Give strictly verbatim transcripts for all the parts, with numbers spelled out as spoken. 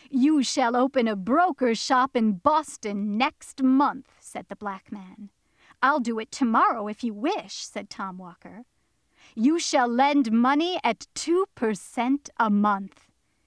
"You shall open a broker's shop in Boston next month," said the black man. "I'll do it tomorrow if you wish," said Tom Walker. "You shall lend money at two per cent a month."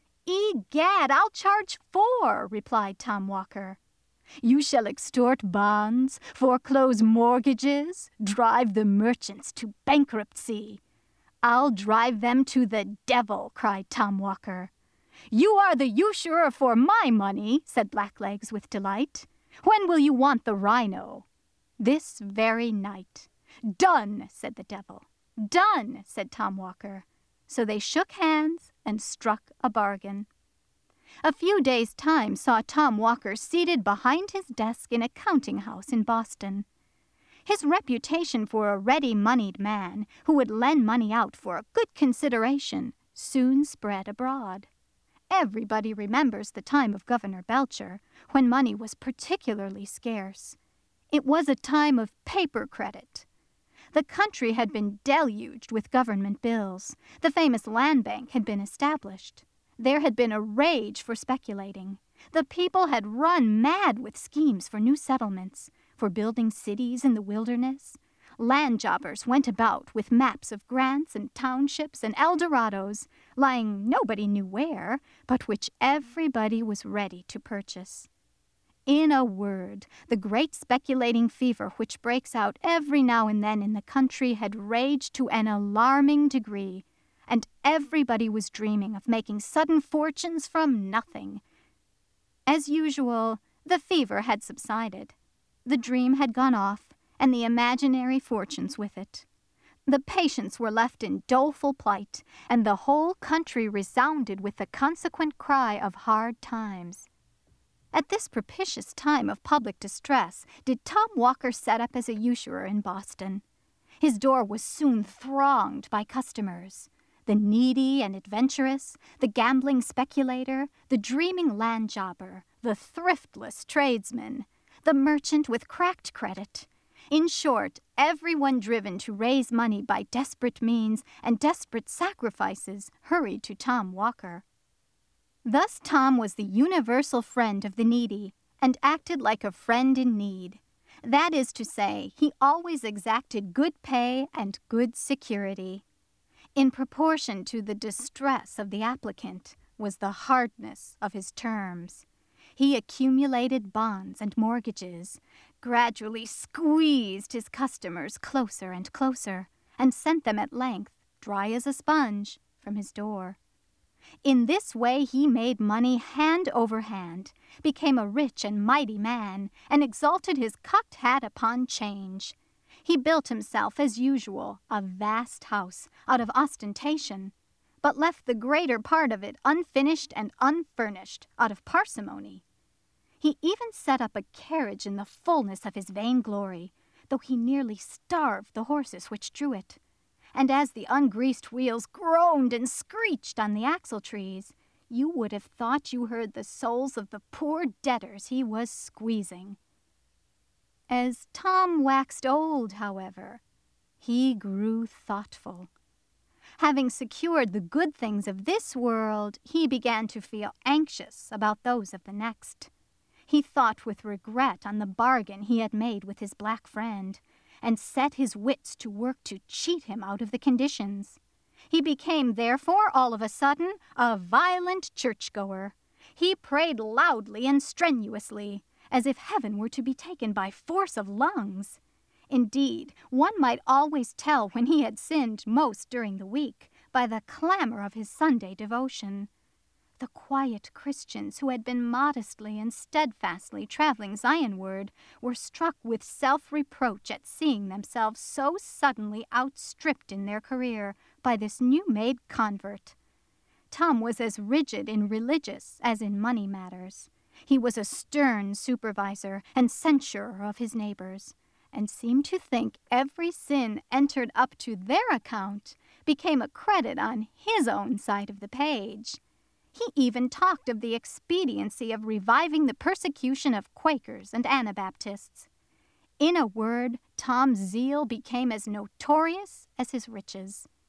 "Egad, I'll charge four," replied Tom Walker. "You shall extort bonds, foreclose mortgages, drive the merchants to bankruptcy." "I'll drive them to the devil," cried Tom Walker. "You are the usurer for my money," said Blacklegs with delight. "When will you want the rhino?" "This very night." "Done," said the devil. "Done," said Tom Walker. So they shook hands and struck a bargain. A few days' time saw Tom Walker seated behind his desk in a counting-house in Boston. His reputation for a ready-moneyed man who would lend money out for a good consideration soon spread abroad. Everybody remembers the time of Governor Belcher, when money was particularly scarce. It was a time of paper credit. The country had been deluged with government bills. The famous land bank had been established. There had been a rage for speculating. The people had run mad with schemes for new settlements, for building cities in the wilderness. Land jobbers went about with maps of grants and townships and Eldorados, lying nobody knew where, but which everybody was ready to purchase. In a word, the great speculating fever which breaks out every now and then in the country had raged to an alarming degree, and everybody was dreaming of making sudden fortunes from nothing. As usual, the fever had subsided. The dream had gone off, and the imaginary fortunes with it. The patients were left in doleful plight, and the whole country resounded with the consequent cry of hard times. At this propitious time of public distress did Tom Walker set up as a usurer in Boston. His door was soon thronged by customers. The needy and adventurous, the gambling speculator, the dreaming land jobber, the thriftless tradesman, the merchant with cracked credit. In short, everyone driven to raise money by desperate means and desperate sacrifices hurried to Tom Walker. Thus Tom was the universal friend of the needy, and acted like a friend in need. That is to say, he always exacted good pay and good security. In proportion to the distress of the applicant was the hardness of his terms. He accumulated bonds and mortgages, gradually squeezed his customers closer and closer, and sent them at length, dry as a sponge, from his door. In this way he made money hand over hand, became a rich and mighty man, and exalted his cocked hat upon change. He built himself, as usual, a vast house out of ostentation, but left the greater part of it unfinished and unfurnished out of parsimony. He even set up a carriage in the fullness of his vainglory, though he nearly starved the horses which drew it. And as the ungreased wheels groaned and screeched on the axle-trees, you would have thought you heard the souls of the poor debtors he was squeezing. As Tom waxed old, however, he grew thoughtful. Having secured the good things of this world, he began to feel anxious about those of the next. He thought with regret on the bargain he had made with his black friend, and set his wits to work to cheat him out of the conditions. He became, therefore, all of a sudden, a violent churchgoer. He prayed loudly and strenuously, as if heaven were to be taken by force of lungs. Indeed, one might always tell when he had sinned most during the week by the clamor of his Sunday devotion. The quiet Christians who had been modestly and steadfastly traveling Zionward were struck with self-reproach at seeing themselves so suddenly outstripped in their career by this new-made convert. Tom was as rigid in religious as in money matters. He was a stern supervisor and censurer of his neighbors, and seemed to think every sin entered up to their account became a credit on his own side of the page. He even talked of the expediency of reviving the persecution of Quakers and Anabaptists. In a word, Tom's zeal became as notorious as his riches.